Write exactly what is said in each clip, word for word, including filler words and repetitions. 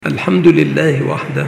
الحمد لله وحده،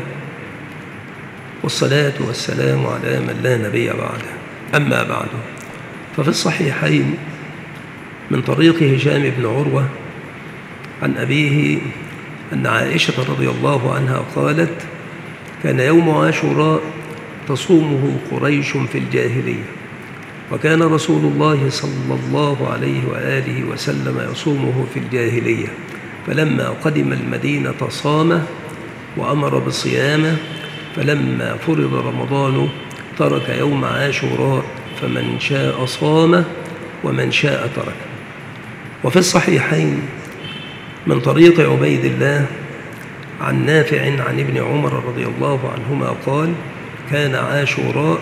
والصلاة والسلام على من لا نبي بعده. أما بعد، ففي الصحيحين من طريق هشام بن عروة عن أبيه أن عائشة رضي الله عنها قالت: كان يوم عاشوراء تصومه قريش في الجاهلية، وكان رسول الله صلى الله عليه وآله وسلم يصومه في الجاهلية، فلما قدم المدينة صامه وأمر بصيامه، فلما فرض رمضان ترك يوم عاشوراء، فمن شاء صامه ومن شاء تركه. وفي الصحيحين من طريق عبيد الله عن نافع عن ابن عمر رضي الله عنهما قال: كان عاشوراء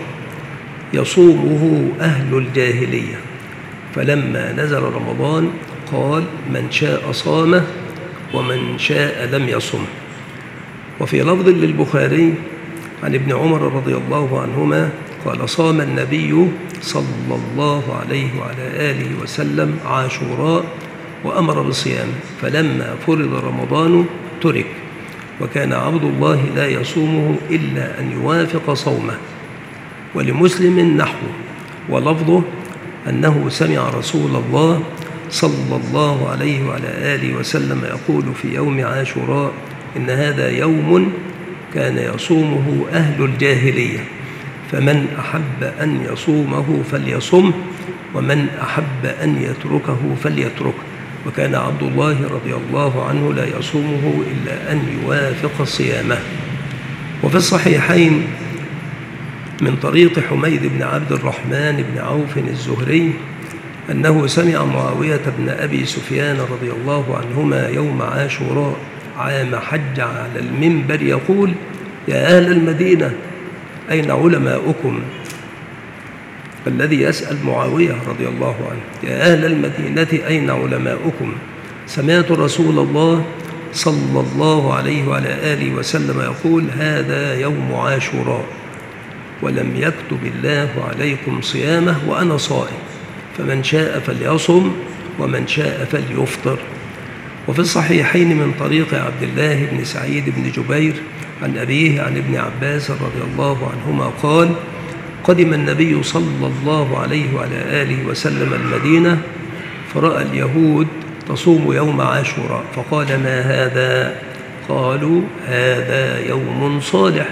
يصومه أهل الجاهلية، فلما نزل رمضان قال: من شاء صامه ومن شاء لم يصم. وفي لفظ للبخاري عن ابن عمر رضي الله عنهما قال: صام النبي صلى الله عليه وعلى آله وسلم عاشوراء وأمر بصيامه، فلما فرض رمضان ترك، وكان عبد الله لا يصومه إلا أن يوافق صومه. ولمسلم نحوه، ولفظه أنه سمع رسول الله صلى الله عليه وعلى آله وسلم يقول في يوم عاشوراء: إن هذا يوم كان يصومه أهل الجاهلية، فمن أحب أن يصومه فليصمه، ومن أحب أن يتركه فليتركه. وكان عبد الله رضي الله عنه لا يصومه إلا أن يوافق صيامه. وفي الصحيحين من طريق حميد بن عبد الرحمن بن عوف الزهري أنه سمع معاوية بن أبي سفيان رضي الله عنهما يوم عاشوراء عام حج على المنبر يقول: يا أهل المدينة أين علماؤكم؟ الذي يسأل معاوية رضي الله عنه: يا أهل المدينة أين علماؤكم؟ سمعت رسول الله صلى الله عليه وعلى آله وسلم يقول: هذا يوم عاشوراء، ولم يكتب الله عليكم صيامه وأنا صائم، فمن شاء فليصم ومن شاء فليفطر. وفي الصحيحين من طريق عبد الله بن سعيد بن جبير عن أبيه عن ابن عباس رضي الله عنهما قال: قدم النبي صلى الله عليه وعلى آله وسلم المدينة، فرأى اليهود تصوم يوم عاشوراء، فقال: ما هذا؟ قالوا: هذا يوم صالح،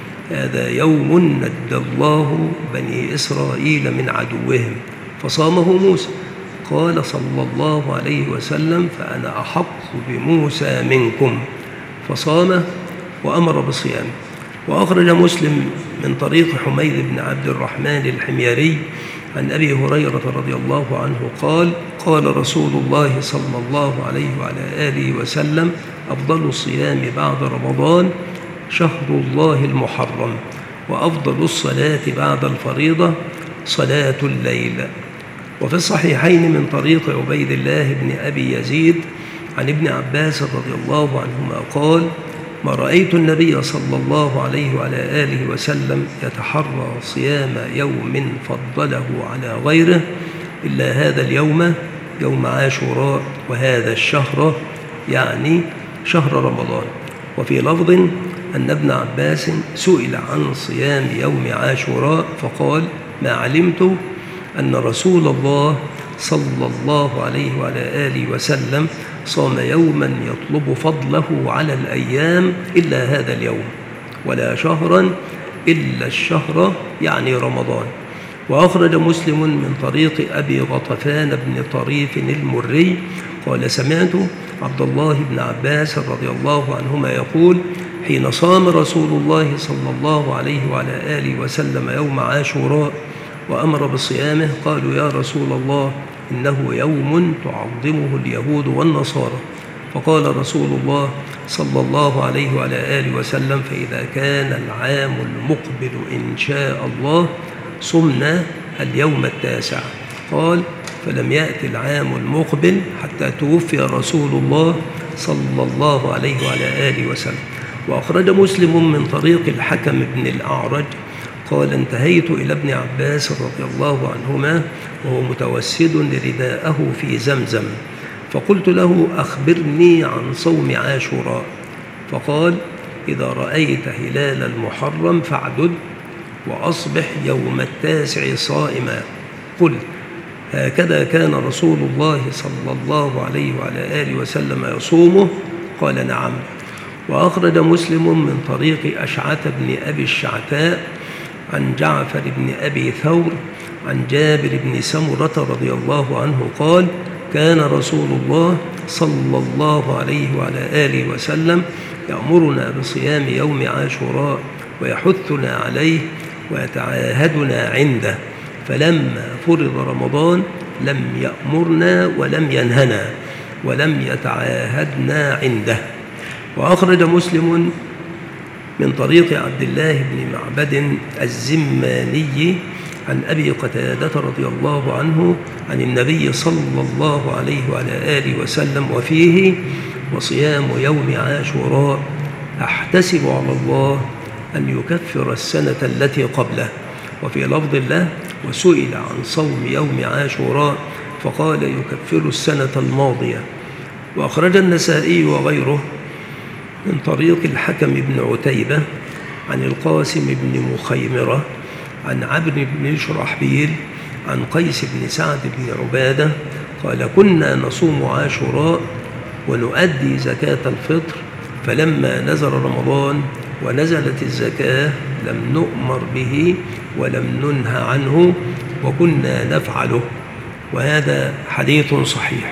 هذا يوم نجى الله بني إسرائيل من عدوهم، فصامه موسى. قال صلى الله عليه وسلم: فأنا أحق بموسى منكم، فصامه وأمر بصيامه. وأخرج مسلم من طريق حميد بن عبد الرحمن الحميري عن أبي هريرة رضي الله عنه قال: قال رسول الله صلى الله عليه وعلى آله وسلم: أفضل الصيام بعد رمضان شهر الله المحرم، وأفضل الصلاة بعد الفريضة صلاة الليل. وفي الصحيحين من طريق عبيد الله بن أبي يزيد عن ابن عباس رضي الله عنهما قال: ما رأيت النبي صلى الله عليه وعلى آله وسلم يتحرى صيام يوم فضله على غيره إلا هذا اليوم، يوم عاشوراء، وهذا الشهر يعني شهر رمضان. وفي لفظ أن ابن عباس سئل عن صيام يوم عاشوراء فقال: ما علمت أن رسول الله صلى الله عليه وعلى آله وسلم صام يوما يطلب فضله على الأيام إلا هذا اليوم، ولا شهرا إلا الشهر يعني رمضان. وأخرج مسلم من طريق أبي غطفان بن طريف المري قال: سمعت عبد الله بن عباس رضي الله عنهما يقول: حين صام رسول الله صلى الله عليه وعلى آله وسلم يوم عاشوراء وأمر بصيامه، قالوا: يا رسول الله، إنه يوم تعظمه اليهود والنصارى. فقال رسول الله صلى الله عليه وعلى آله وسلم: فإذا كان العام المقبل إن شاء الله صمنا اليوم التاسع. قال: فلم يأتي العام المقبل حتى توفي رسول الله صلى الله عليه وعلى آله وسلم. وأخرج مسلم من طريق الحكم بن الأعرج قال: انتهيت إلى ابن عباس رضي الله عنهما وهو متوسد رداءه في زمزم، فقلت له: أخبرني عن صوم عاشوراء. فقال: إذا رأيت هلال المحرم فاعدد وأصبح يوم التاسع صائما. قلت: هكذا كان رسول الله صلى الله عليه وعلى آله وسلم يصومه؟ قال: نعم. وأخرج مسلم من طريق أشعث بن أبي الشعثاء عن جعفر بن أبي ثور عن جابر بن سمرة رضي الله عنه قال: كان رسول الله صلى الله عليه وعلى آله وسلم يأمرنا بصيام يوم عاشوراء ويحثنا عليه ويتعاهدنا عنده، فلما فرض رمضان لم يأمرنا ولم ينهنا ولم يتعاهدنا عنده. وأخرج مسلم من طريق عبد الله بن معبد الزماني عن أبي قتادة رضي الله عنه عن النبي صلى الله عليه وعلى آله وسلم وفيه: وصيام يوم عاشوراء أحتسب على الله أن يكفر السنة التي قبله. وفي لفظ له: وسئل عن صوم يوم عاشوراء فقال: يكفر السنة الماضية. وأخرج النسائي وغيره من طريق الحكم بن عتيبة عن القاسم بن مخيمرة عن عبد بن شرحبيل عن قيس بن سعد بن عبادة قال: كنا نصوم عاشوراء ونؤدي زكاة الفطر، فلما نزل رمضان ونزلت الزكاة لم نؤمر به ولم ننهى عنه وكنا نفعله. وهذا حديث صحيح.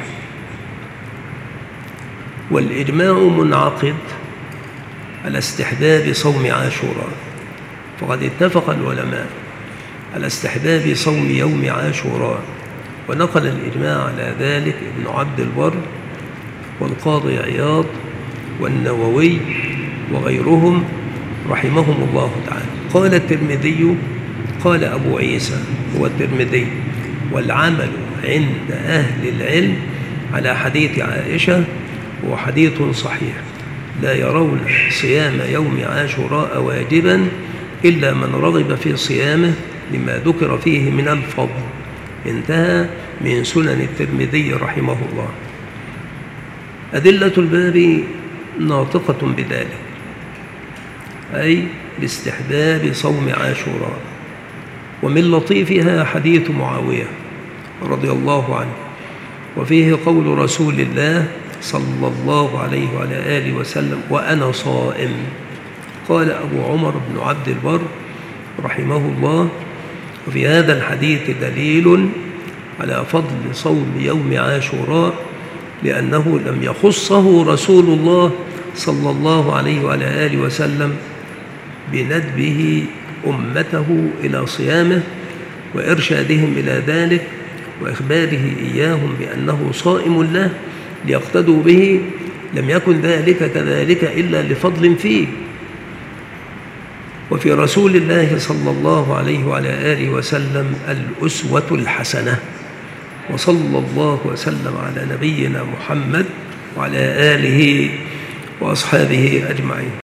والإجماع منعقد على استحباب صوم عاشوراء، فقد اتفق العلماء على استحباب صوم يوم عاشوراء، ونقل الإجماع على ذلك ابن عبد البر والقاضي عياض والنووي وغيرهم رحمهم الله تعالى. قال الترمذي: قال أبو عيسى هو الترمذي: والعمل عند أهل العلم على حديث عائشة هو حديث صحيح، لا يرون صيام يوم عاشوراء واجبا إلا من رغب في صيامه لما ذكر فيه من الفضل. انتهى من سنن الترمذي رحمه الله. أدلة الباب ناطقة بذلك، أي باستحباب صوم عاشوراء. ومن لطيفها حديث معاوية رضي الله عنه، وفيه قول رسول الله صلى الله عليه وعلى آله وسلم: وأنا صائم. قال أبو عمر بن عبد البر رحمه الله: وفي هذا الحديث دليل على فضل صوم يوم عاشوراء، لأنه لم يخصه رسول الله صلى الله عليه وعلى آله وسلم بندبه أمته إلى صيامه وإرشادهم إلى ذلك وإخباره إياهم بأنه صائم له ليقتدوا به. لم يكن ذلك كذلك إلا لفضل فيه. وفي رسول الله صلى الله عليه وعلى آله وسلم الأسوة الحسنة. وصلى الله وسلم على نبينا محمد وعلى آله وأصحابه أجمعين.